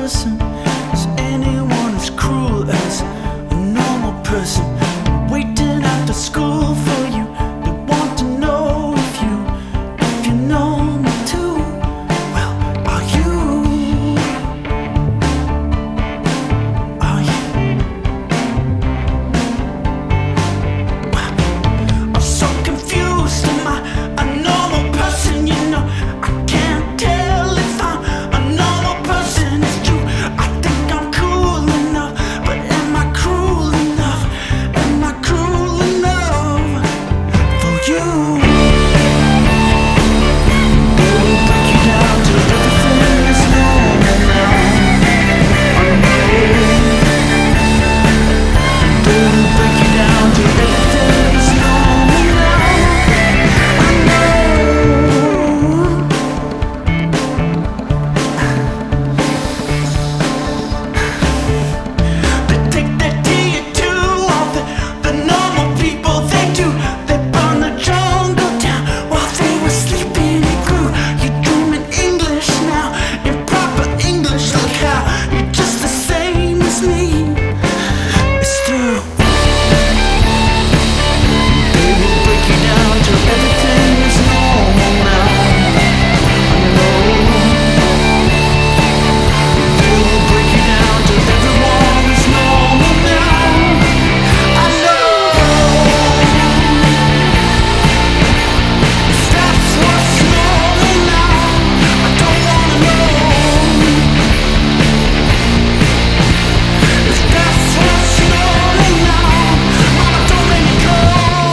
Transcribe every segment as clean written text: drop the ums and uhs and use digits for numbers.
person? Is anyone as cruel as a normal person? Waiting after school for you. They want to know if you know me too. Well, are you? Are you? Well, I'm so confused. Am I a normal person? You know, I can't tell if I'm a normal person. It's true, I think I'm cool enough, but am I cruel enough? Am I cruel enough for you? They will break you down till everything is normal now. I know. They will break you down till everything is normal now. I know. They take their tea to all the normal people. They do. They burn the jungle down while they were sleeping. It grew. You're dreaming English now, in proper English. Look how you're just the same as me. It's through. They will break you down till everything is normal now. I know. They will break you down till everyone is normal now. I know. If that's what's normal now, I don't wanna know. If that's what's normal now, mama, don't let me go.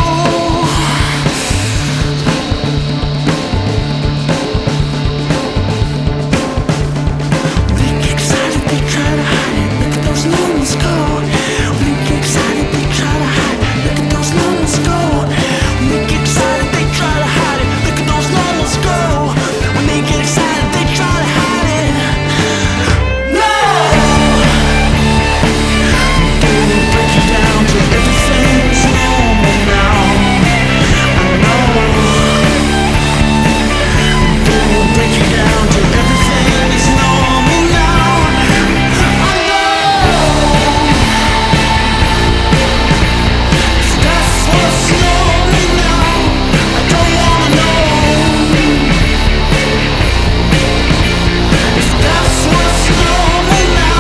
We get excited, they try to hide it. Look at those numbers go. We get excited, they try to hide it. Look at those numbers go. We get excited, they try to hide it. Look at those numbers go. When they get excited, they try to hide it. No! They will break you down till everything is normal now. I know. They will break you down till everything is normal now. I know. If that's what's normal now, I don't wanna know. If that's what's normal now.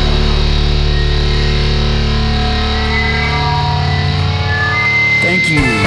Thank you.